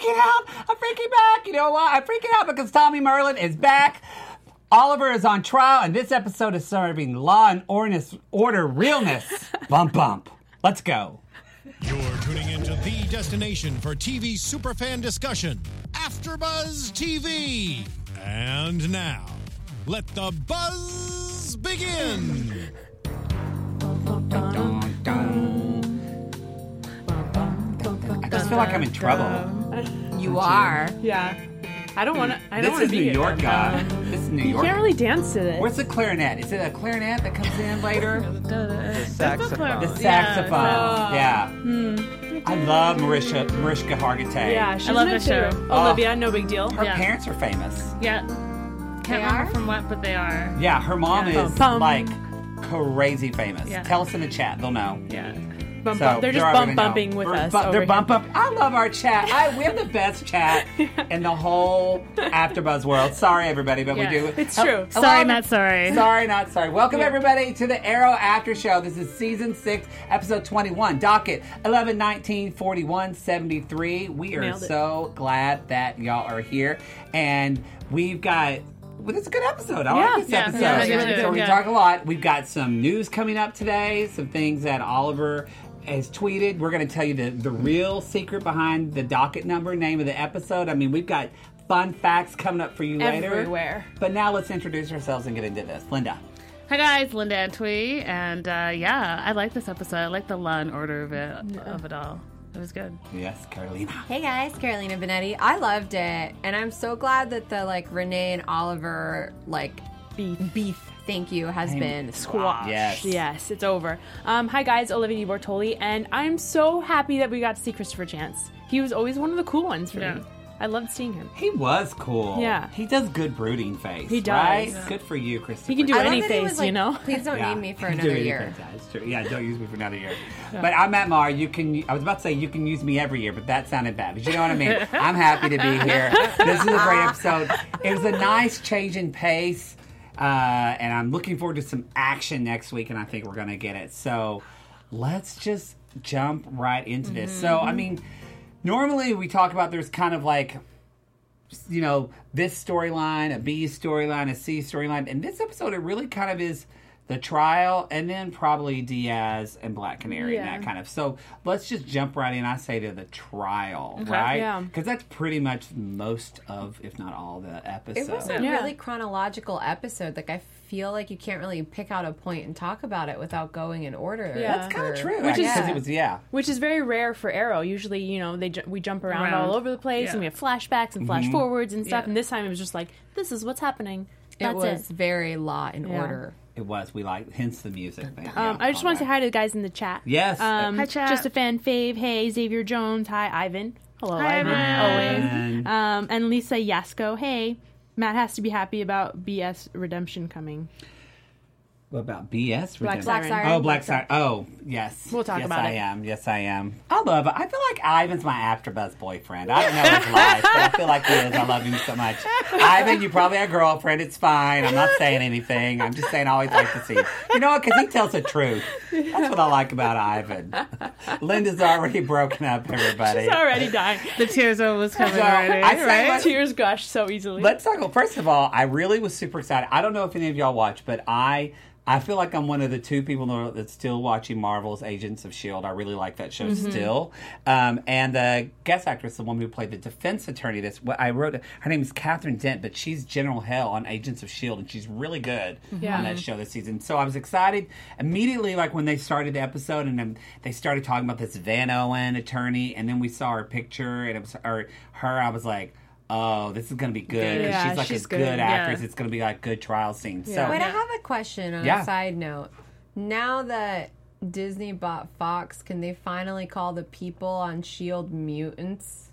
freaking out. I'm freaking back. You know why? I'm freaking out because Tommy Merlin is back. Oliver is on trial, and this episode is serving law and order realness. Bump, bump. Let's go. You're tuning into the destination for TV superfan discussion, AfterBuzz TV. And now, let the buzz begin. I just feel like I'm in trouble. You are. Yeah. I don't want to. This is New York, guy. This is New You York. can't really dance to this. Where's the clarinet? Is it a clarinet that comes in later? The saxophone. The saxophone. Yeah. I love Mariska Hargitay. Yeah, she's I love my the show. favorite. Olivia, no big deal. Her Yeah. parents are famous. Yeah. Can't remember from what, but they are. Yeah, her mom Yeah. is Bum. like crazy famous. Yeah. Tell us in the chat. They'll know. Yeah. Bump, So, bump. They're just already bumping know. with We're us. They're over bump here. up. I love our chat. We have the best chat in the whole AfterBuzz world. Sorry, everybody, but Yeah. we do. It's true. Sorry, not sorry. Sorry, not sorry. Welcome, everybody, to the Arrow After Show. This is Season 6, Episode 21, docket 11/19/41/73. We are Nailed it. so glad that y'all are here. And we've got... Well, it's a good episode. I Yeah. like this Yeah. episode. Yeah, me too. So we Yeah. talk a lot. We've got some news coming up today, some things that Oliver has tweeted. We're going to tell you the real secret behind the docket number, name of the episode. I mean, we've got fun facts coming up for you later. Everywhere. But now let's introduce ourselves and get into this. Linda. Hi guys, Linda Antwi, and yeah, I like this episode. I like the law and order of it all. It was good. Yes, Carolina. Hey guys, Carolina Benetti. I loved it, and I'm so glad that the Renee and Oliver beef. Thank you has been Squash. Yes. Yes, it's over. Hi guys, Olivia Bortoli, and I'm so happy that we got to see Christopher Chance. He was always one of the cool ones for Yeah. me. I loved seeing him. He was cool. Yeah. He does good brooding face. He does. Right? Yeah. Good for you, Christopher. He can do I love any that he face, was like, you know? please don't Yeah. need me for Do another anything. year. That's true. Yeah, don't use me for another year. But I'm Matt Maher. I was about to say you can use me every year, but that sounded bad. But you know what I mean? I'm happy to be here. This is a great episode. It was a nice change in pace, and I'm looking forward to some action next week, and I think we're going to get it. So let's just jump right into this. So, I mean, normally we talk about there's kind of like, you know, this storyline, a B storyline, a C storyline. And this episode, it really kind of is the trial and then probably Diaz and Black Canary and Yeah. that kind of. So let's just jump right in. I say to the trial, right? Yeah. Because that's pretty much most of, if not all, the episode. It was a Yeah. really chronological episode. I feel like you can't really pick out a point and talk about it without going in order. Yeah. That's kind of true. Which is- because it was, Which is very rare for Arrow. Usually, you know, we jump around all over the place, Yeah. and we have flashbacks and flash forwards and stuff. Yeah. And this time it was just like, this is what's happening. It That's was very law and Yeah. order. It was. We like, hence the music. I just want to say hi to the guys in the chat. Yes. Hi, chat. Just a fan fave. Hey, Xavier Jones. Hi, Ivan. Hello, Hi, Ivan. Ivan. Always. And Lisa Yasko. Hey, Matt has to be happy about BS Redemption coming. What about BS? Black Redemption? Siren. Oh, Black Siren. Oh, yes. We'll talk yes, about I it. am. Yes, I am. I love it. I feel like Ivan's my AfterBuzz boyfriend. I don't know his life, but I feel like he is. I love him so much. Ivan, you probably have a girlfriend. It's fine. I'm not saying anything. I'm just saying I always like to see you. You know what? Because he tells the truth. That's what I like about Ivan. Linda's already broken up, everybody. She's already dying. The tears almost coming So, already, I say right? let's- Tears gush so easily. Let's talk about, first of all, I really was super excited. I don't know if any of y'all watch, but I feel like I'm one of the two people that's still watching Marvel's Agents of S.H.I.E.L.D. I really like that show still. And the guest actress, the woman who played the defense attorney, her name is Catherine Dent, but she's General Hell on Agents of S.H.I.E.L.D., and she's really good on that show this season. So I was excited immediately, like when they started the episode, and then they started talking about this Van Owen attorney, and then we saw her picture, and it was her. I was like, oh, this is going to be good. 'Cause Yeah, she's like she's a good good. actress. Yeah. It's going to be like good trial scenes. Yeah. So Wait, I have a question on Yeah. a side note. Now that Disney bought Fox, can they finally call the people on S.H.I.E.L.D. mutants?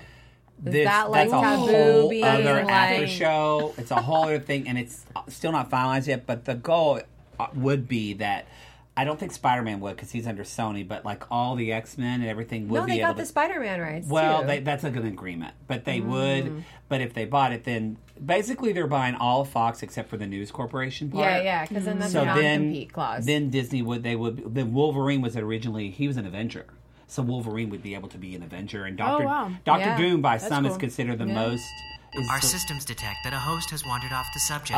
Is that like that's a taboo whole being other after like... show. It's a whole other thing, and it's still not finalized yet. But the goal would be that I don't think Spider-Man would because he's under Sony, but like all the X-Men and everything would No, be they able got to. the Spider-Man rights, Well, too. that's a good agreement, but they would. But if they bought it, then basically they're buying all of Fox except for the News Corporation part. Yeah, because then that's So a then, non-compete clause. then Disney then Wolverine was originally he was an Avenger. so Wolverine would be able to be an Avenger. And Doctor wow. Doctor Doom by some is cool. considered the most. Our systems detect that a host has wandered off the subject.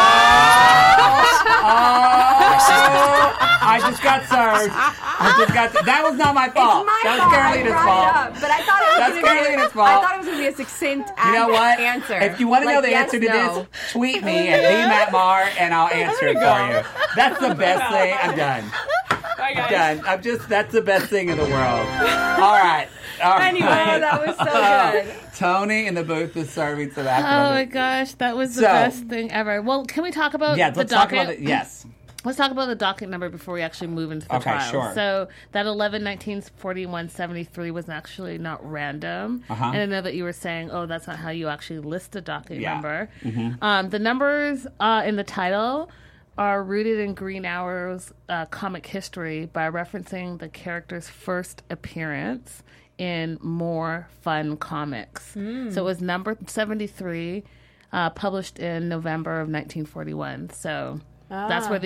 I just got served. That was not my fault. That was Carolina's fault. But I thought it was That's Carolina's fault. I thought it was going to be a succinct You know what? answer. If you want to know the yes, answer to no. this, tweet me at @MattMar and I'll answer it for you. That's the best thing. I'm done. Bye, guys. I'm done. That's the best thing in the world. All right. Anyway, that was so good. Tony in the booth is serving some Oh afternoon. my gosh, that was the So- best thing ever. Well, can we talk about Yeah, the let's talk docket? about it. Yes. Let's talk about the docket number before we actually move into the Okay, trial. sure. So that 11/19/41/73 was actually not random. Uh-huh. And I know that you were saying, oh, that's not how you actually list a docket Yeah. number. The numbers in the title are rooted in Green Arrow's comic history by referencing the character's first appearance in More Fun Comics. So it was number 73, published in November of 1941. So that's where the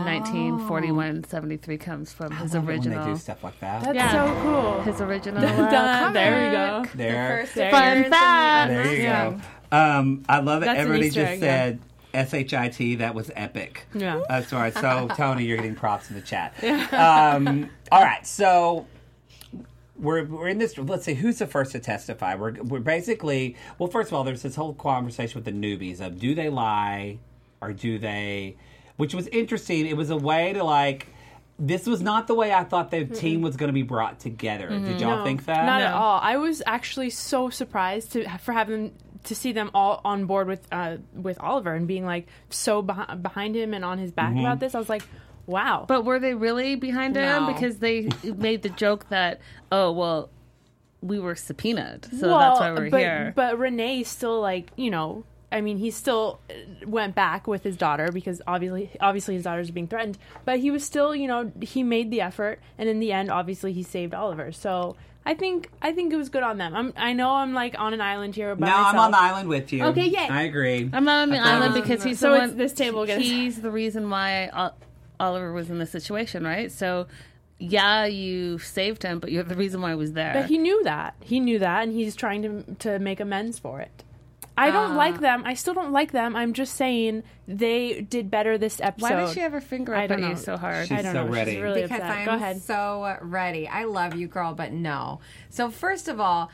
11/19/41/73 comes from. His When they original. do stuff like that. That's Yeah. so cool. His original. Done. There we go. There. First There appearance you in go. the- There you Yeah. go. I love it. That's an Everybody Easter just egg, said SHIT. That was epic. Yeah. That's right. So, Tony, you're getting props in the chat. All right. So, we're in this. Let's see who's the first to testify. We're basically. Well, first of all, there's this whole conversation with the newbies of do they lie or do they, which was interesting. It was a way to like. This was not the way I thought the team was going to be brought together. Did y'all No, think that? Not at all. I was actually so surprised for having to see them all on board with Oliver and being like so behind him and on his back about this. I was like, wow. But were they really behind him? No. Because they made the joke that, oh, well, we were subpoenaed, so that's why we're here. But Renee still I mean, he still went back with his daughter because obviously his daughter's being threatened. But he was still, he made the effort, and in the end, obviously, he saved Oliver. So I think it was good on them. I know I'm like on an island here by myself. I'm on the island with you. Okay, yay. I agree. I'm not on the island because he's so the it's one. this table against- He's the reason why Oliver was in this situation, right? So, yeah, you saved him, but you're the reason why he was there. But he knew that. And he's trying to make amends for it. I don't like them. I still don't like them. I'm just saying they did better this episode. Why did she have her finger I up don't at know. you so hard? She's I don't so know. ready. She's really Because upset. I'm Go ahead. so ready. I love you, girl, but no. So first of all,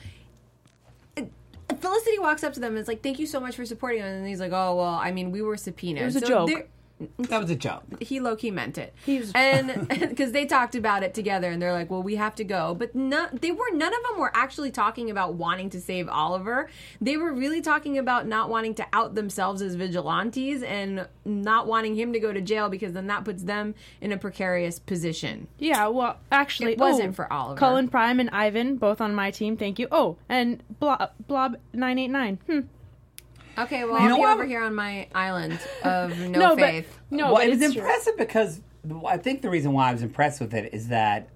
Felicity walks up to them and is like, "Thank you so much for supporting us." And he's like, "Oh well, I mean, we were subpoenaed." It was a joke. That was a joke. He low-key meant it. He's- And because they talked about it together and they're like, well, we have to go. But none of them were actually talking about wanting to save Oliver. They were really talking about not wanting to out themselves as vigilantes and not wanting him to go to jail because then that puts them in a precarious position. Yeah, well, actually, It wasn't for Oliver. Cullen Prime and Ivan, both on my team. Thank you. Oh, and Blob 989. Okay, well, You know I'll be what? over here on my island of no faith. No, Well, but it was it's true. impressive because I think the reason why I was impressed with it is that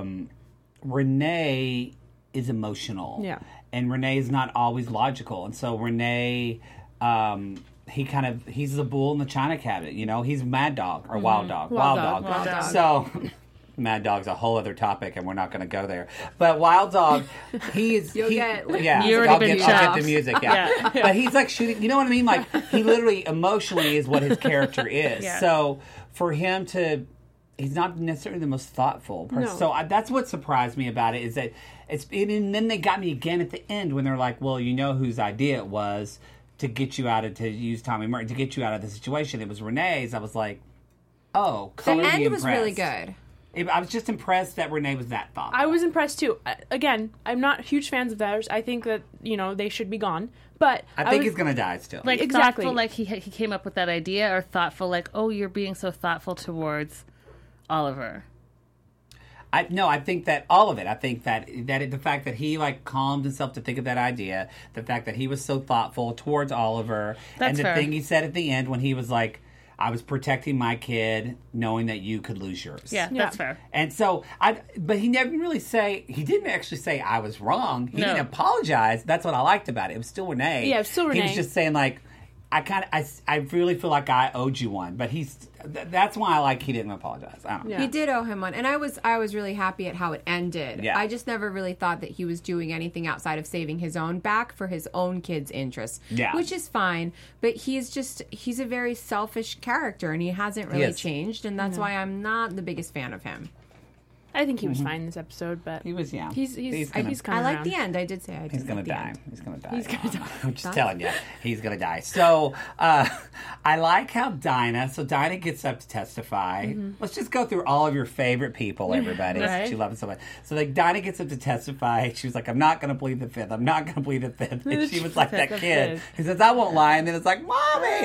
Renee is emotional. Yeah. And Renee is not always logical. And so Renee, he's the bull in the china cabinet, He's Mad Dog or Wild Dog. Wild Dog. Wild Dog. So Mad Dog's a whole other topic, and we're not going to go there. But Wild Dog, You'll get, like, yeah, You already I'll been get the chopped. music. Yeah. But he's like shooting. You know what I mean? Like he literally emotionally is what his character is. Yeah. So for him to, he's not necessarily the most thoughtful person. No. So that's what surprised me about it is that and then they got me again at the end when they're like, well, you know whose idea it was to get you out of to use Tommy Martin to get you out of the situation. It was Renee's. I was like, oh, the color me end was impressed. really good. I was just impressed that Renee was that thoughtful. I was impressed too. Again, I'm not huge fans of theirs. I think that they should be gone. But I think was- he's gonna die still. Like Exactly. thoughtful, like he came up with that idea, or thoughtful, like, oh, you're being so thoughtful towards Oliver. I think that all of it. I think that the fact that he calmed himself to think of that idea, the fact that he was so thoughtful towards Oliver, That's and the fair. thing he said at the end when he was like, "I was protecting my kid, knowing that you could lose yours." Yeah, that's fair. And so but he never really he didn't actually say I was wrong. He No. didn't apologize. That's what I liked about it. It was still Renee. Yeah, it was still He was Renee. just saying I really feel like I owed you one, but that's why he didn't apologize. I don't know. Yeah. He did owe him one, and I was really happy at how it ended. Yeah. I just never really thought that he was doing anything outside of saving his own back for his own kids' interests. Yeah. Which is fine, but he's a very selfish character, and he hasn't really Yes. changed, and that's why I'm not the biggest fan of him. I think he was fine this episode, but He was, yeah. he's gonna- coming I like around. the end. I did say I did. He's gonna like the die. end. He's gonna die. He's gonna die. I'm just telling you, he's gonna die. So I like how Dinah. So Dinah gets up to testify. Let's just go through all of your favorite people, everybody. Right. She loves so much. So Dinah gets up to testify. She was like, "I'm not gonna plead the fifth. I'm not gonna plead the fifth." And she was like that The kid fifth. who says, "I won't lie," and then it's like, "Mommy,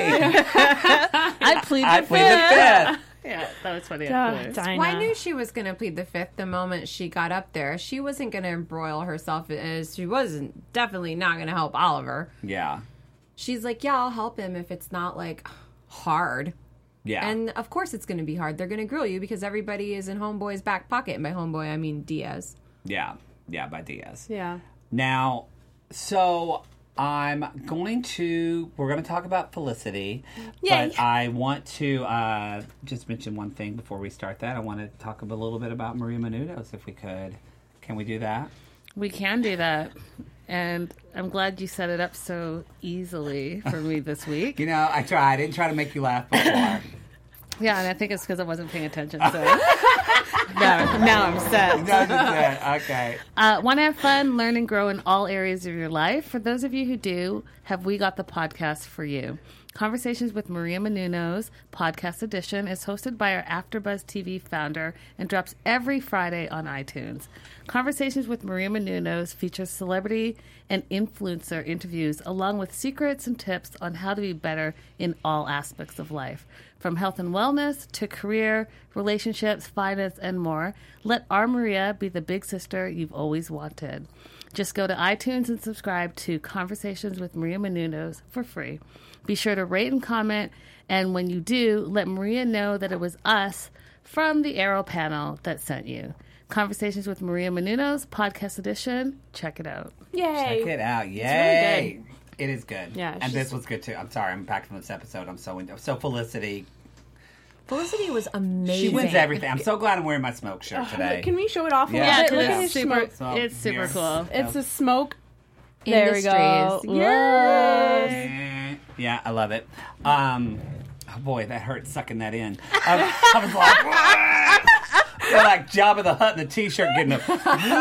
I plead I the plead the fifth. fifth." Yeah, that was funny. Dinah. Well, I knew she was going to plead the fifth the moment she got up there. She wasn't going to embroil herself as she wasn't definitely not going to help Oliver. Yeah, She's like, yeah, I'll help him if it's not hard. yeah, And of course it's going to be hard. They're going to grill you because everybody is in Homeboy's back pocket. And by Homeboy, I mean Diaz. yeah. By Diaz. Yeah. Now, so we're going to talk about Felicity, Yay. but I want to just mention one thing before we start that. I want to talk a little bit about Maria Menounos, if we could. Can we do that? We can do that. And I'm glad you set it up so easily for me this week. You know, I tried. I didn't try to make you laugh before. Yeah, and I think it's because I wasn't paying attention. So now I'm set. No, just that. Okay. Want to have fun, learn, and grow in all areas of your life? For those of you who do, have we got the podcast for you? Conversations with Maria Menounos, Podcast Edition, is hosted by our AfterBuzz TV founder and drops every Friday on iTunes. Conversations with Maria Menounos features celebrity and influencer interviews along with secrets and tips on how to be better in all aspects of life. From health and wellness to career, relationships, finance, and more, let our Maria be the big sister you've always wanted. Just go to iTunes and subscribe to Conversations with Maria Menounos for free. Be sure to rate and comment, and when you do, let Maria know that it was us from the Arrow panel that sent you. Conversations with Maria Menounos, Podcast Edition. Check it out. Yay. Check it out. Yay. really good. It is good. Yeah, And she's- this was good, too. I'm sorry. I'm back from this episode. I'm so into So Felicity. Felicity was amazing. She wins everything. I'm so glad I'm wearing my smoke shirt today. Can we show it off a Yeah. little bit? Yeah, Look at it's his super, smoke. it's super Here. cool. It's a smoke. There we go. Industries. Yes. Yeah, I love it. Oh boy, that hurt sucking that in. I was like, they're like Jabba the Hutt in the t-shirt getting a.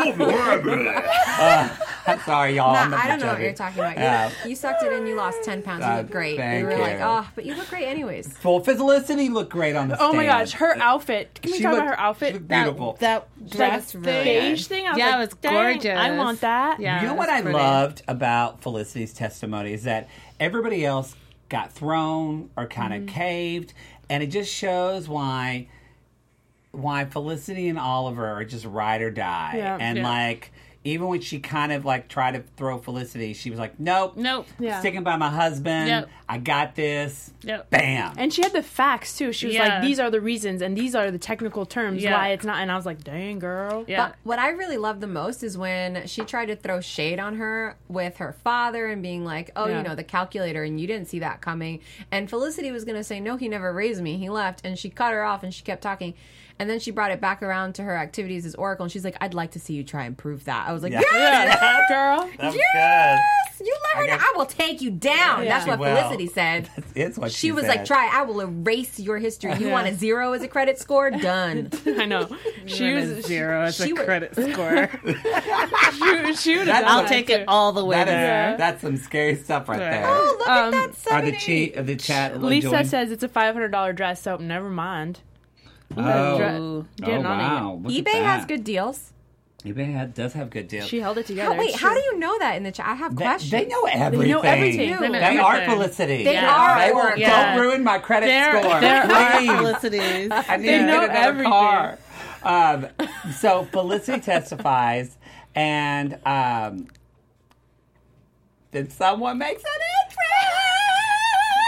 I'm sorry, y'all. I'm Nah, not I don't know what joking. you're talking about. Yeah. You sucked it in. You lost 10 pounds. You look great. thank You were like, you. oh, but you look great anyways. Well, Felicity looked great on the Oh my stand. gosh, her outfit. Can we She talk looked- about her outfit? she looked beautiful. That dress really thing. Beige thing? I was Yeah, like, it was dang, gorgeous. I want that. Yeah, You know it what was I pretty. loved about Felicity's testimony is that everybody else got thrown or kind of caved, and it just shows why Felicity and Oliver are just ride or die. Yeah. And Yeah. even when she kind of tried to throw Felicity, she was like, "Nope, Nope. Yeah. sticking by my husband. Yep. I got this." Yep. Bam. And she had the facts too. She was Yeah. like, "These are the reasons, and these are the technical terms Yeah. why it's not." And I was like, "Dang, girl." Yeah. But what I really loved the most is when she tried to throw shade on her with her father and being like, oh, Yeah. you know, the calculator, and you didn't see that coming. And Felicity was going to say, no, he never raised me. He left. And she cut her off and she kept talking. And then she brought it back around to her activities as Oracle. And she's like, I'd like to see you try and prove that. I was like, Yeah. yes! Girl. That was Yes! You let her guess- know. I will take you down. Yeah. That's She what will. Felicity said. good. It's what She was said. like, try. I will erase your history. You want a 0 as a credit score? Done. I know. She Even was a 0 as she a was- credit score. She would have That's done I'll that take too. it all the way That is, there. that's some scary stuff right Right. there. Oh, look at that Are 78. the chat Lisa join? says it's a $500 dress, so never mind. Oh, Getting on it. wow. Look at eBay has that. good deals. eBay does have good deals. She held it together. Wait, It's how true. do you know that in the chat? I have They, questions. they know everything. everything. They know They are everything. Felicity. They Yeah. are. They will, Oracle. Yeah. Don't ruin my credit There score. are Please. Felicities. I need They to know get another everything. car. So Felicity testifies, and then someone makes an entrance.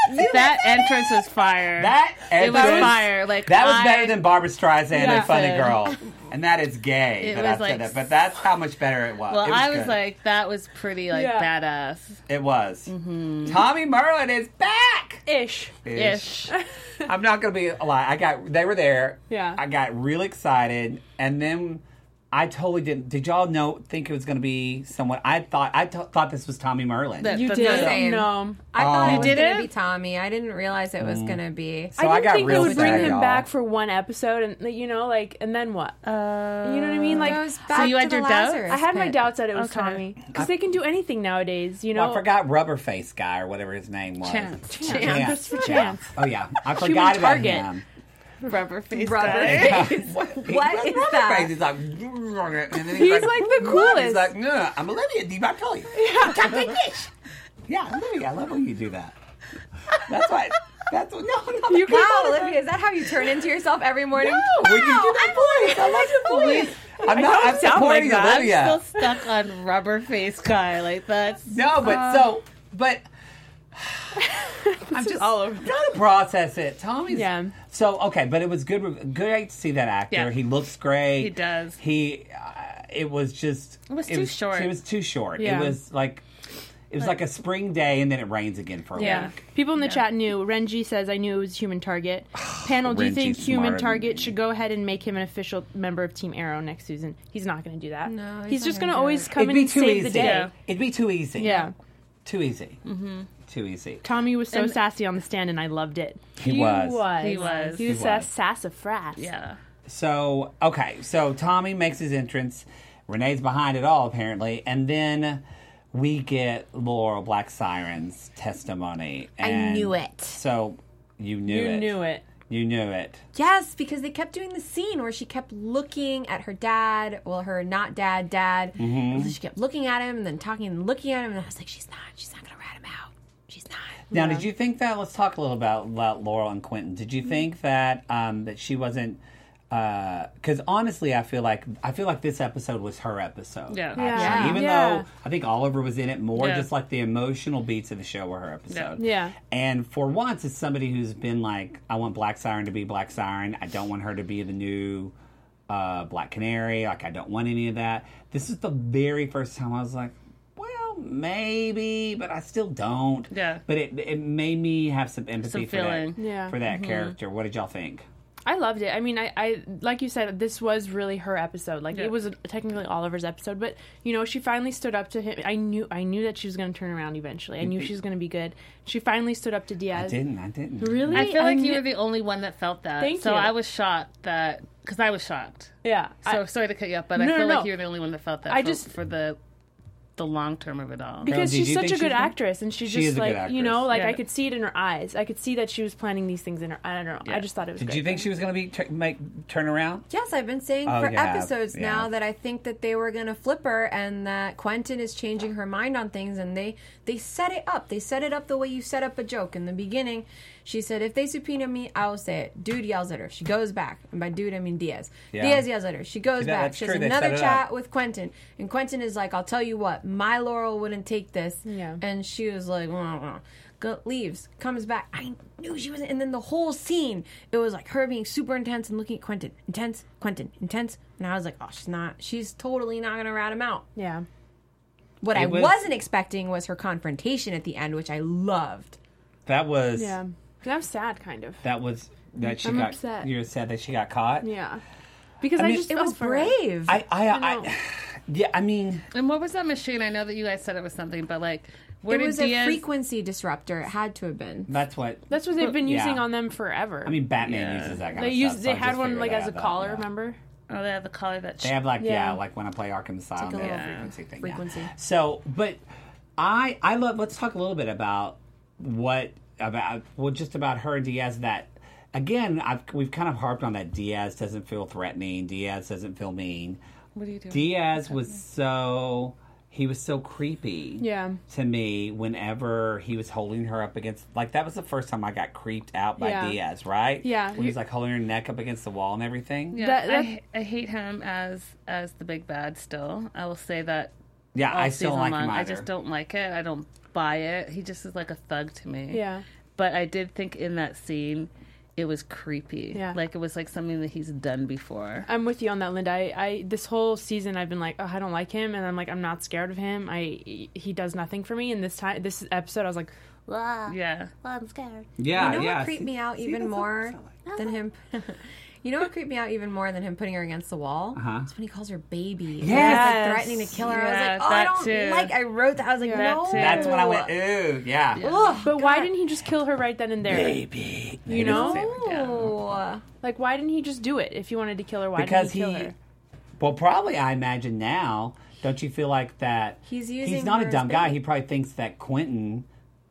That entrance was fire. That It was entrance- fire. Like that was better than Barbara Streisand and Funny Listen. Girl. And that is gay. It that was I said like- that. But that's how much better it was. Well, It was I was good. like, that was pretty like Yeah. badass. It was. Mm-hmm. Tommy Merlin is back! Ish. Ish. I'm not going to be a lie. They were there. Yeah. I got really excited. And then I totally didn't. Did y'all think it was going to be someone? I thought this was Tommy Merlin. That- You but did. Same. No. I thought it was did going it? to be Tommy. I didn't realize it was going to be. So I didn't got think real they would bring sad, him y'all. back for one episode, and you know, like, and then what? You know what I mean? Like, Goes back you to had the your doubts? Lazarus I had my pit. doubts that it was Okay. Tommy because they can do anything nowadays. You know, Well, I forgot Rubberface guy or whatever his name was. Chance. Christopher Chance. Oh yeah, I forgot about Target. him. Rubber face. Rubber guy. face. What is that? He's like, and then He's like the coolest. He's like, no, I'm Olivia DiBartoli. Yeah, Olivia, I love when you do that. That's what. That's what. No, You wow, Olivia, is that how you turn into yourself every morning? No, when you do that voice, I love your voice. I'm not. I'm sound supporting like that. Olivia. I'm still stuck on rubber face guy. Like that's No, but I'm just all over. trying to process it. Tommy's Yeah. So okay, but it was good. Great to see that actor. Yeah. He looks great. He does. It was just. It was too short. It was too short. Yeah. It was like. It was like a spring day, and then it rains again for a Yeah. week. People in the chat knew. Renji says, I knew it was Human Target. Panel, do you think Renji's Human smart. Target should go ahead and make him an official member of Team Arrow next season? He's not going to do that. No, he's he's just not going to gonna do always it. come It'd in be and too save easy. the day. Yeah. It'd be too easy. Yeah. Too easy. Mm-hmm. Too easy. Tommy was so sassy on the stand, and I loved it. He was. He was. He was He was. sassafras. yeah. So Tommy makes his entrance. Renee's behind it all apparently, and then we get Laurel Black Siren's testimony. And knew it. So you knew You it. knew it. You knew it. Yes, because they kept doing the scene where she kept looking at her dad, well, her not dad, Mm-hmm. and then she kept looking at him and then talking and looking at him, and I was like, she's not going to rat him out. She's not. Now, did you think that? Let's talk a little about Laurel and Quentin. Did you think that that she wasn't? Because honestly, I feel like this episode was her episode. Yeah. actually. Yeah. Even Yeah. though I think Oliver was in it more, Yeah. just like the emotional beats of the show were her episode. Yeah. And for once, it's somebody who's been like, I want Black Siren to be Black Siren. I don't want her to be the new Black Canary. Like, I don't want any of that. This is the very first time I was like, well, maybe, but I still don't. Yeah. But it made me have some empathy Some for feeling. that, Yeah. for that character. What did y'all think? I loved it. I mean, I like you said, this was really her episode. Like Yeah. it was technically Oliver's episode, but you know, she finally stood up to him. I knew that she was going to turn around eventually. I knew she was going to be good. She finally stood up to I Diaz. didn't. Really? I feel like you knew- were the only one that felt that. Thank so you. I was shocked that because I was shocked. Yeah. So sorry to cut you up, but I No, feel no, like no. you were the only one that felt that. I for, just- for the long term of it all. because did she's you such think a she good was gonna- actress, and she's She is just a good like, you know, actress. like Yeah. I could see it in her eyes. I could see that she was planning these things in her. I don't know. Yeah. I just thought it was. Did great. you think she was going to be turn around? Yes, I've been saying Oh, for yeah, episodes yeah. now that I think that they were going to flip her and that Quentin is changing her mind on things, and they set it up. They set it up the way you set up a joke. In the beginning, she said, if they subpoena me, I will say it. Dude yells at her. She goes back. And by dude, I mean Diaz. Yeah. Diaz yells at her. She goes See, back. that's She true. has They another set it chat up. with Quentin. And Quentin is like, I'll tell you what, my Laurel wouldn't take this. Yeah. And she was like, leaves, comes back. I knew she was, and then the whole scene, it was like her being super intense and looking at Quentin, intense, Quentin, intense, and I was like, oh, she's totally not gonna rat him out. Yeah. What I It was- wasn't expecting was her confrontation at the end, which I loved. That was. Yeah. 'Cause I'm sad, kind of. That she I'm got. upset. You're upset that she got caught. Yeah. Because I I, mean, just It felt was for her. brave. Yeah, I mean, And what was that machine? I know that you guys said it was something, but like, where it did was Diaz? a frequency disruptor. It had to have been. that's what. That's what they've been Yeah. using on them forever. I mean, Batman Yeah. uses that kind they of used. stuff. They so I had just one figured like they as a had that, collar. yeah. Remember? Oh, they have the collar that. They have like Yeah. like when I play Arkham Asylum, like a they have a little frequency thing. frequency. Yeah. So, but I love. Let's talk a little bit about just about her and Diaz. That again, we've kind of harped on that. Diaz doesn't feel threatening. Diaz doesn't feel mean. What are you doing? Diaz was so creepy. Yeah. To me, whenever he was holding her up against, like that was the first time I got creeped out by Yeah. Diaz, right? Yeah. When he was like holding her neck up against the wall and everything. Yeah, That- I hate him as the big bad. Still, I will say that. Yeah, all I still season like long. him either. I just don't like it. I don't buy it. He just is like a thug to me. Yeah. but I did think in that scene it was creepy. Yeah. Like it was like something that he's done before. I'm with you on that, Linda. I this whole season I've been like, oh, I don't like him, and I'm like, I'm not scared of him. He does nothing for me. And this episode, I was like, Yeah. I'm scared. Yeah, You know yeah. what creeped me out even more than him? You know what creeped me out even more than him putting her against the wall? Uh-huh. It's when he calls her baby. Yes. And he's like threatening to kill her. I was Yeah, like, oh, I that don't too. like. I wrote that. I was like, That no. too. That's when I went, ooh, yeah. Ugh, But why didn't he just kill her right then and there? Baby. You know? Oh. Like, why didn't he just do it? If he wanted to kill her, why Because didn't he kill her? well, probably I imagine now, don't you feel like that He's using not her a as dumb guy. bait. He probably thinks that Quentin,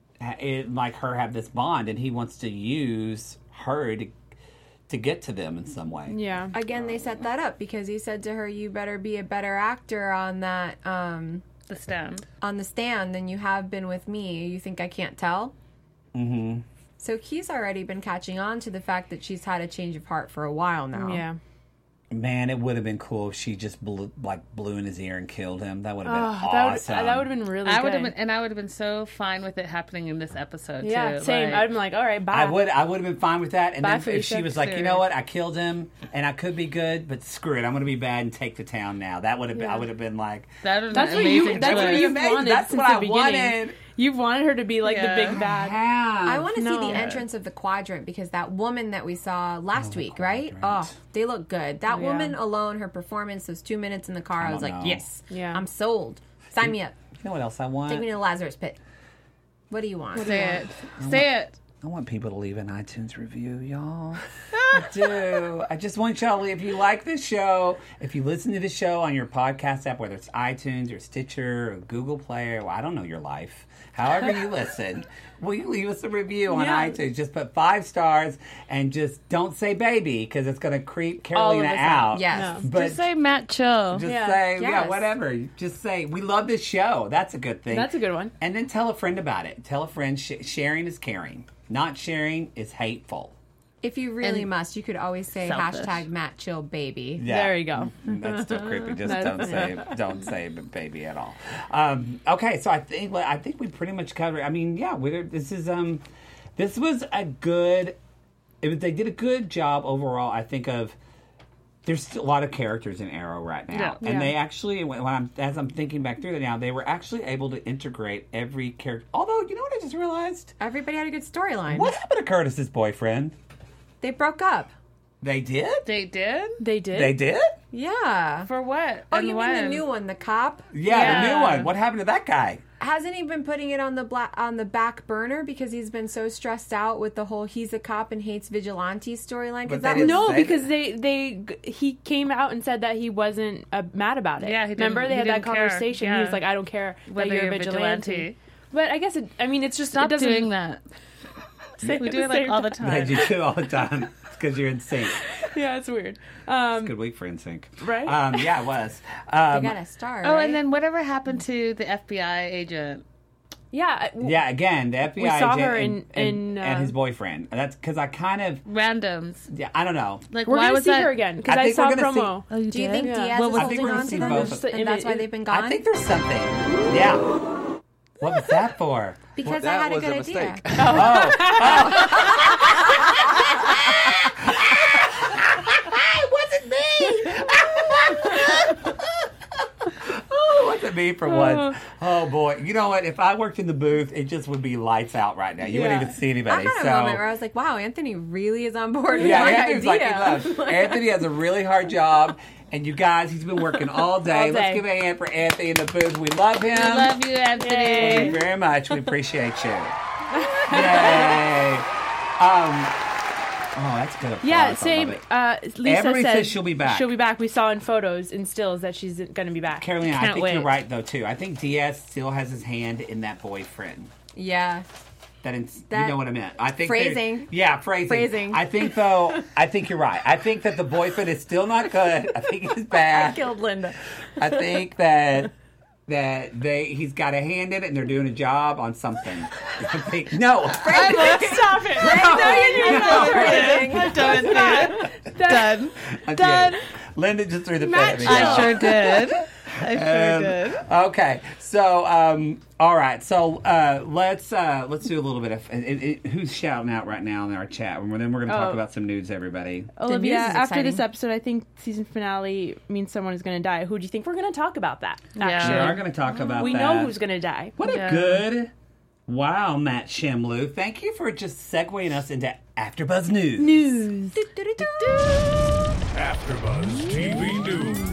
like her, have this bond, and he wants to use her to get to them in some way. Yeah. Again, they set that up because he said to her, "You better be a better actor on that The stand. on the stand than you have been with me. You think I can't tell?" Mm-hmm. So he's already been catching on to the fact that she's had a change of heart for a while now. Yeah. Man, it would have been cool if she just blew in his ear and killed him. That would have been Oh, awesome. that would have been really I good. would have been, and I would have been so fine with it happening in this episode Yeah, too. same. Like, I'd been like, all right, bye. I would have been fine with that. And Bye, then if Felicia. she was like, you Serious. know what, I killed him and I could be good, but screw it, I'm going to be bad and take the town now. That would have been, I would have been like, that would have That's been what amazing. you. That's what twist. you've Amazing. wanted That's since what the I beginning. wanted. You've wanted her to be like Yeah. the big bad. I want to see No. the entrance of the quadrant because that woman that we saw last week, right? Oh, they look good. That Yeah. woman alone, her performance, those 2 minutes in the car, I was don't like, know. yes, Yeah. I'm sold. Sign me up. you know what else I want? Take me to the Lazarus pit. What do you want? Say it. Say it. I want people to leave an iTunes review, y'all. I do. I just want y'all, if you like this show, if you listen to the show on your podcast app, whether it's iTunes or Stitcher or Google Play, or I don't know your life, however you listen, will you leave us a review on Yeah. iTunes? Just put 5 stars and just don't say baby because it's going to creep All of Carolina us out. out. Yes. But Just say Matt Chill. just Yeah. say, Yes. whatever. Just say, we love this show. That's a good thing. That's a good one. And then tell a friend about it. Tell a friend. Sharing is caring. Not sharing is hateful. If you really And must, you could always say selfish. #MattChillBaby. Yeah. There you go. That's still creepy. Just That's- don't say baby at all. Okay, so I think we pretty much covered. I mean, yeah, this was a good. They did a good job overall. I think of. There's still a lot of characters in Arrow right now, Yeah. and Yeah. they actually, as I'm thinking back through it now, they were actually able to integrate every character. Although, you know what I just realized? Everybody had a good storyline. What happened to Curtis's boyfriend? They broke up. They did. They did? They did. They did. Yeah. For what? Oh, And you mean when? the new one, the cop? Yeah, the Yeah. new one. What happened to that guy? Hasn't he been putting it on the back burner because he's been so stressed out with the whole he's a cop and hates vigilantes storyline? But Because they that didn't was No, say because he came out and said that he wasn't mad about it. Yeah, he didn't- Remember they he had that didn't care. conversation. He Yeah. was like, "I don't care Whether that you're a you're vigilante." But I guess it's just Stop it doesn't, doing that. We do it like all the I time. do too all the time. It's because you're in sync. Yeah, it's weird. Good week for in sync. Right? Yeah, it was. they got a star. Oh, right? and then whatever happened to the FBI agent? Yeah. Yeah, again, the FBI We saw agent her and in his boyfriend. That's because I kind of, Randoms. yeah, I don't know. Like, We're why gonna was see that? her again because I I think saw we're a gonna see- promo. Oh, you Do you did? think Yeah. Diaz What is was- I think holding we're gonna on see to them, both of them. and that's why they've been gone? I think there's something. Yeah. What was that for? because That I had a was good a idea. mistake. It wasn't me. Oh, it wasn't me for once. Oh boy, you know what? If I worked in the booth, it just would be lights out right now. You wouldn't Yeah. even see I anybody. had a So moment where I was like, "Wow, Anthony really is on board with yeah, my Anthony's like, idea." look, Anthony has a really hard job. And you guys, he's been working all day. All day. Let's give a hand for Anthony in the booth. We love him. We love you, Anthony. Thank you very much. We appreciate you. Yay. Oh, that's good. Applause. Yeah, I same. love it. Lisa Everybody said says she'll be back. She'll be back. We saw in photos and stills that she's going to be back. Carolina, I Can't think you're wait. right though too. I think Diaz still has his hand in that boyfriend. Yeah. You That- know what I meant. I think Phrasing. Yeah, phrasing. Phrasing. I think though. I think you're right. I think that the boyfriend is still not good. I think he's I bad. killed Linda. I think that he's got a hand in it and they're doing a job on something. I think no. Stop it. I'm done with it. Done. I'm Done. kidding. Linda just threw the pen Matt at me. Chill. I sure did. I sure did. Okay, so all right, so let's do a little bit of who's shouting out right now in our chat, and then we're going to talk about some news, everybody. Olivia, news is after exciting. this episode, I think season finale means someone is going to die. Who do you think we're going to talk about that? We Actually, are going to talk about we that. know who's going to die. What a good, wow, Matt Shimlu. Thank you for just segueing us into AfterBuzz News. AfterBuzz TV News.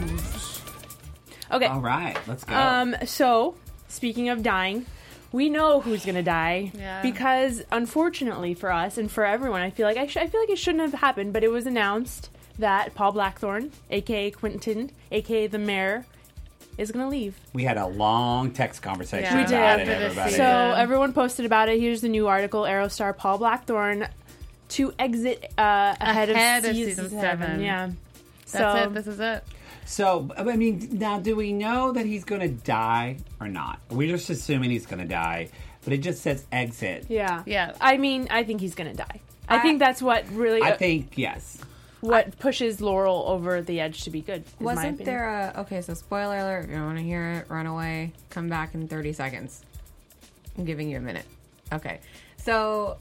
Okay. All right, let's go. So, speaking of dying, we know who's going to die Yeah. because, unfortunately for us and for everyone, I feel like I feel like it shouldn't have happened, but it was announced that Paul Blackthorne, aka Quentin, aka the mayor, is going to leave. We had a long text conversation Yeah. We about did. it, everybody. So everyone posted about it. Here's the new article: Aero star Paul Blackthorne to exit ahead of season 7. Yeah. That's it. This is it. So, I mean, now, do we know that he's going to die or not? We're just assuming he's going to die, but it just says exit. Yeah. Yeah. I mean, I think he's going to die. I think that's what really I think, yes. what pushes Laurel over the edge to be good. Is my Wasn't opinion. there a... Okay, so spoiler alert. If you don't want to hear it, run away. Come back in 30 seconds. I'm giving you a minute. Okay. So,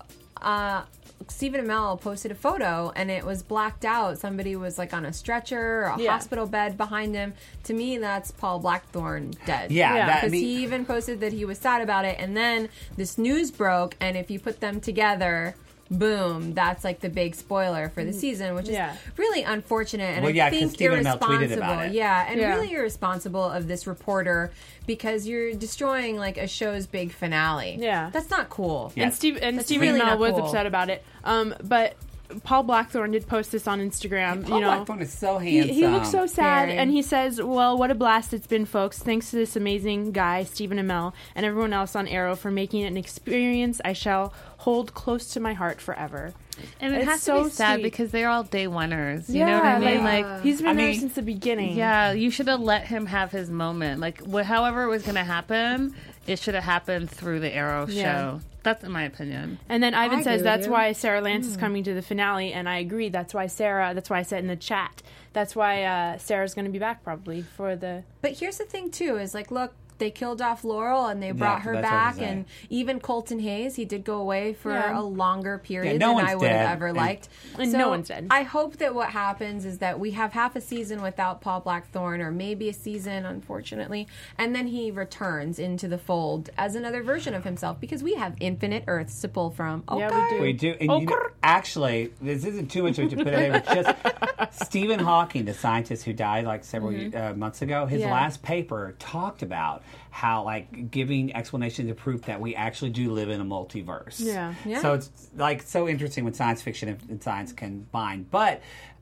Stephen Amell posted a photo, and it was blacked out. Somebody was, like, on a stretcher or a Yeah. hospital bed behind him. To me, that's Paul Blackthorne dead. Yeah, Yeah. that, I Because mean, he even posted that he was sad about it, and then this news broke, and if you put them together... Boom! That's like the big spoiler for the season, which is Yeah. really unfortunate, and Well, yeah, I 'cause think Stephen Amell tweeted irresponsible. about it. Yeah, and Yeah. really irresponsible of this reporter because you're destroying like a show's big finale. Yeah. that's not cool. Yeah. And Stephen That's Stephen really Amell not was cool. upset about it. But Paul Blackthorne did post this on Instagram. Paul you know, Blackthorne is so handsome. he looks so sad, Very. and he says, "Well, what a blast it's been, folks! Thanks to this amazing guy, Stephen Amell, and everyone else on Arrow for making it an experience I shall hold close to my heart forever." And it It's has to so be sad sweet. because they're all day oneers. You know what I mean? Like, he's been I there mean- since the beginning. yeah, you should have let him have his moment. Like, however it was going to happen, it should have happened through the Arrow Yeah. show. That's in my opinion. And then Ivan I says agree that's with you. why Sarah Lance is coming to the finale, and I agree. That's why I said in the chat, that's why Sarah's going to be back probably for the... But here's the thing too: is like, look, they killed off Laurel and they brought her that's what I was back, and saying. even Colton Hayes, he did go away for Yeah. a longer period Yeah, no than one's I would dead, have ever and- liked. And no one's dead. I hope that what happens is that we have half a season without Paul Blackthorne, or maybe a season, unfortunately, and then he returns into the fold as another version of himself because we have infinite Earths to pull from. Okay. Yeah, we do. We do. And you know, actually, this isn't too much to put in there, but just Stephen Hawking, the scientist who died like several months ago, his Yeah. last paper talked about how, like, giving explanations of proof that we actually do live in a multiverse. Yeah. Yeah. So it's, like, so interesting when science fiction and science combine. But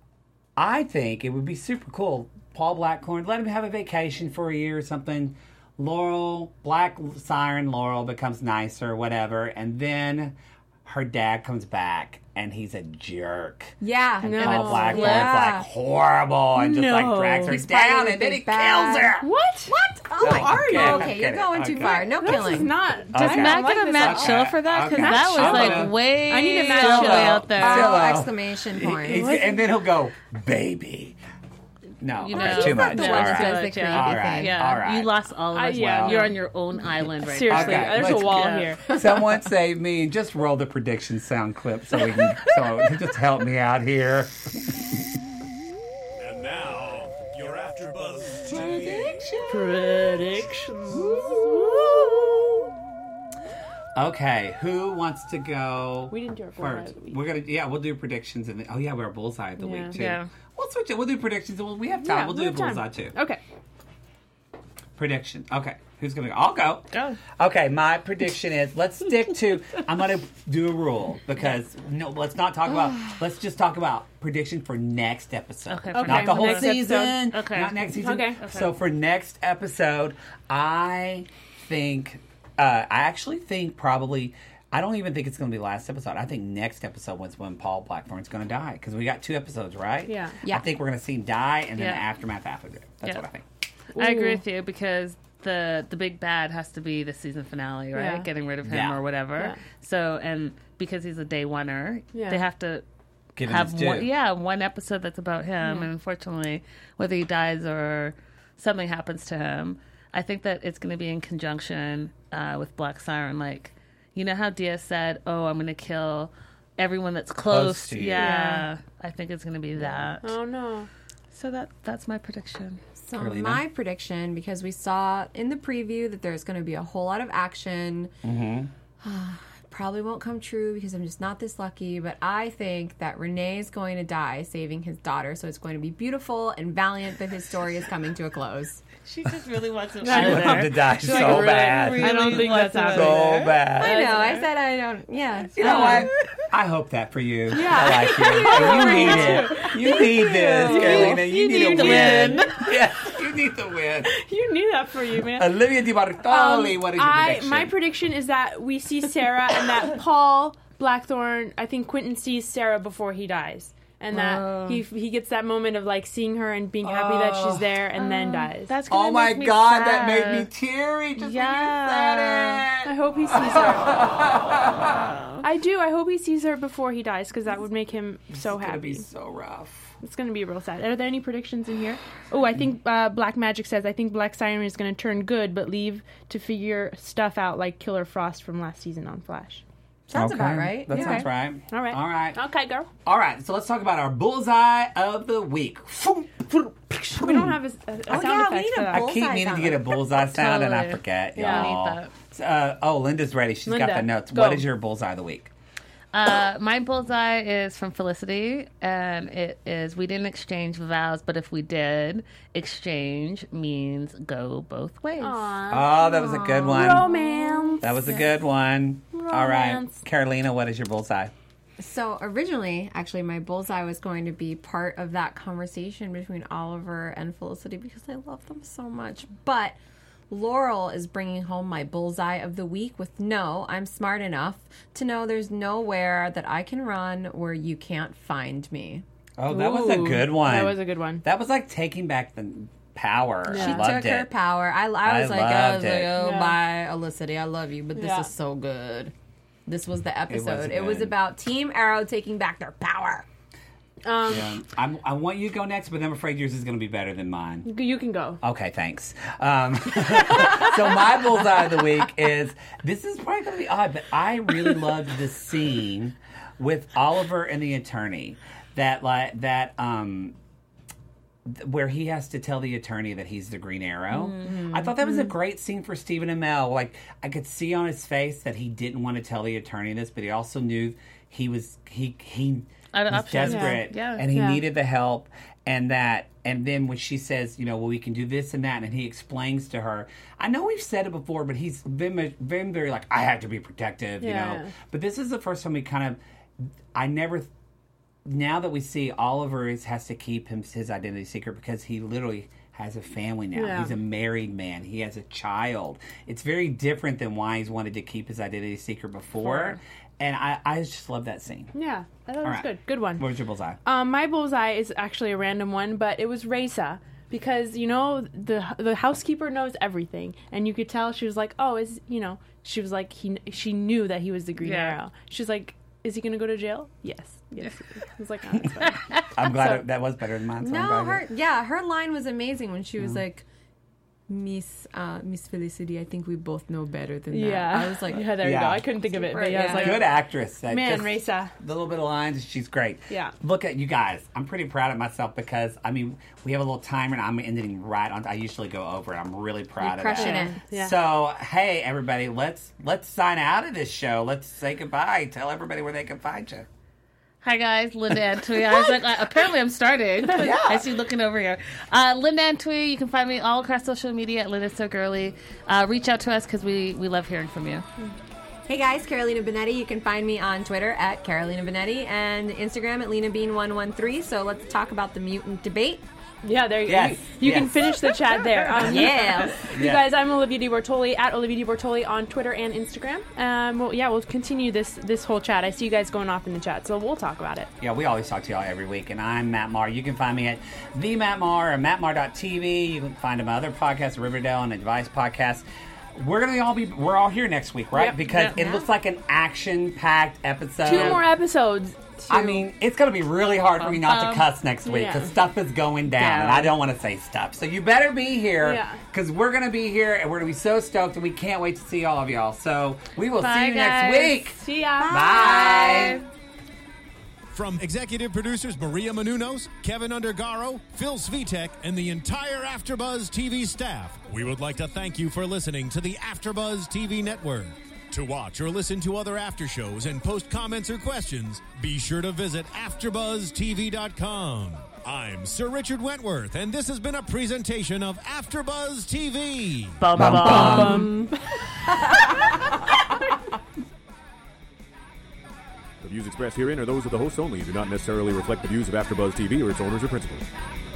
I think it would be super cool. Paul Blackthorne, let him have a vacation for a year or something. Laurel, Black Siren Laurel becomes nicer, whatever, and then her dad comes back and he's a jerk. Yeah. And No. Paul Blackthorne's Yeah. like horrible and just No. like drags her He's down fighting and then with he Big Bad. kills her. What? Oh my are you? God. I'm Okay, you're kidding. going too Okay. far. No This killing. is not... Okay. I don't Matt like get a this Matt at chill all. for that? Because Okay. that was I'm like gonna- way, I need a Matt all the chill. way out there. Oh, Zillow. exclamation point. And then he'll go, baby. No, You know, that's he's too not much. the the one All that right. does the Yeah. creepy All right. thing. Yeah, All right. you lost all of us. yeah. You're on your own island right Seriously, Okay, there's a let's wall go. here. Someone save me and just roll the prediction sound clip so we can just help me out here. And now, your AfterBuzz TV. Predictions. Okay, who wants to go? We didn't do our bullseye of the week. We're gonna, we'll do predictions and we're bullseye of the Yeah. week too. Yeah. We'll switch it. We'll do predictions. We have time. Yeah, we'll we do have time. bullseye too. Okay. Prediction. Okay, who's gonna go? I'll go. Go. Okay, my prediction is let's stick to. I'm gonna do a rule because let's not talk about. Let's just talk about prediction for next episode. Okay, not okay, the whole next season. episode. Okay. Not next season. Okay. So for next episode, I think. I actually think probably. I don't even think it's going to be the last episode. I think next episode was when Paul Blackthorne's going to die because we got 2 episodes, right? Yeah. Yeah. I think we're going to see him die and then Yeah. the aftermath after it. That's Yeah. what I think. I agree Ooh. with you because the big bad has to be the season finale, right? Yeah. Getting rid of him Yeah. or whatever. Yeah. So, and because he's a day oneer, Yeah. they have to Give him have his due. one episode that's about him. And unfortunately, whether he dies or something happens to him. I think that it's going to be in conjunction with Black Siren. Like, you know how Dia said, "Oh, I'm going to kill everyone that's close." to you. Yeah, I think it's going to be that. Oh no. So that's my prediction. So Carolina? my prediction, because we saw in the preview that there's going to be a whole lot of action. Probably won't come true because I'm just not this lucky, but I think that Renee is going to die saving his daughter, so it's going to be beautiful and valiant that his story is coming to a close. She just really wants to. I would love to die so bad. really I don't think that's happening. So bad. I know, I said I don't, yeah. You know what? I hope that for you. I like you. You need it. You need this, Carolina. You need to win. Yes, you need to win. You knew that for you, man. Olivia Di Bartoli, what is your prediction? My prediction is that we see Sarah and that Paul Blackthorne, I think Quentin sees Sarah before he dies. And that he gets that moment of like seeing her and being happy that she's there and then dies. That's gonna Oh my make me God, sad. that made me teary just Yeah. when I you hope he sees her. I do. I hope he sees her before he dies because that would make him so said it. It's gonna happy. be so rough. It's going to be real sad. Are there any predictions in here? Oh, I think Black Magic says, I think Black Siren is going to turn good, but leave to figure stuff out like Killer Frost from last season on Flash. Sounds about right. That Yeah. sounds right. All right. All right. Okay, girl. All right. So let's talk about our bullseye of the week. We don't have a sound yeah, we effect need for a that. I bullseye keep meaning to sound. get a bullseye sound and I Totally. forget, Yeah, y'all. I need Linda's ready. She's got Linda, the notes. go. What is your bullseye of the week? My bullseye is from Felicity, and it is, we didn't exchange vows, but if we did, exchange means go both ways. Oh, that was a good one. Romance. That was a good one. All right. Romance. Carolina, what is your bullseye? So originally, actually, my bullseye was going to be part of that conversation between Oliver and Felicity because I love them so much. But Laurel is bringing home my bullseye of the week with no, I'm smart enough to know there's nowhere that I can run where you can't find me. Oh, that was a good one. That was a good one. That was like taking back the power. Yeah. I She loved took her it. power. I was like, loved it. oh, Yeah. bye, Felicity, I love you, but this Yeah. is so good. This was the episode. good. It was about Team Arrow taking back their power. Yeah. I want you to go next, but I'm afraid yours is going to be better than mine. You can go. Okay, thanks. So my bullseye of the week is, this is probably going to be odd, but I really loved the scene with Oliver and the attorney where he has to tell the attorney that he's the Green Arrow. I thought that was a great scene for Stephen Amell. Like, I could see on his face that he didn't want to tell the attorney this, but he also knew he was Out of was options. desperate Yeah. and he Yeah. needed the help, and then when she says, well, we can do this and that, and he explains to her, I know we've said it before, but he's been very like, I have to be protective, Yeah. But this is the first time we now that we see Oliver has to keep his identity secret because he literally has a family now. Yeah. He's a married man. He has a child. It's very different than why he's wanted to keep his identity secret before. And I just love that scene. Yeah, I thought it All was right. good. Good one. What was your bullseye? My bullseye is actually a random one, but it was Raisa. Because, the housekeeper knows everything. And you could tell she was like, she was like, she knew that he was the Green Arrow. She was like, is he going to go to jail? Yes. I was like, oh, that's fine. I'm glad that was better than mine. So I'm glad her line was amazing when she was like, Miss Felicity, I think we both know better than that. Yeah. I was like, yeah, there you Yeah. go. I couldn't think of it. But yeah, I was Yeah. like, Good actress. That man, just- Raisa. The little bit of lines, she's great. Yeah. Look at you guys. I'm pretty proud of myself because we have a little timer and I'm ending right on. I usually go over it. I'm really proud of crushing that. it. Yeah. So hey, everybody, let's sign out of this show. Let's say goodbye. Tell everybody where they can find you. Hi guys, Linda Antwi. I was like, apparently I'm starting. Yeah. I see you looking over here. Linda Antwi. You can find me all across social media at Linda So Girly. Reach out to us because we love hearing from you. Hey guys, Carolina Benetti. You can find me on Twitter at Carolina Benetti and Instagram at LenaBean113. So let's talk about the mutant debate. Yeah, there you go. Yes. You can Yes. finish the chat there. Yes. You guys, I'm Olivia Di Bortoli at Olivia Di Bortoli on Twitter and Instagram. We'll continue this whole chat. I see you guys going off in the chat, so we'll talk about it. Yeah, we always talk to y'all every week, and I'm Matt Maher. You can find me at the Matt Maher or mattmaher.tv. You can find my other podcasts, Riverdale and Advice Podcast. We're all here next week, right? Yep. Because Yeah. it looks like an action-packed episode. 2 more episodes. I mean, it's going to be really hard for me not to cuss next week because Yeah. stuff is going down, Yeah. and I don't want to say stuff. So you better be here Yeah. because we're going to be here, and we're going to be so stoked, and we can't wait to see all of y'all. So we will Bye, see you guys. next week. See ya. Bye. From executive producers Maria Menounos, Kevin Undergaro, Phil Svitek, and the entire AfterBuzz TV staff, we would like to thank you for listening to the AfterBuzz TV network. To watch or listen to other after shows and post comments or questions, be sure to visit AfterBuzzTV.com. I'm Sir Richard Wentworth, and this has been a presentation of AfterBuzz TV. Bum, Bum, bum. bum. The views expressed herein are those of the hosts only and do not necessarily reflect the views of AfterBuzz TV or its owners or principals.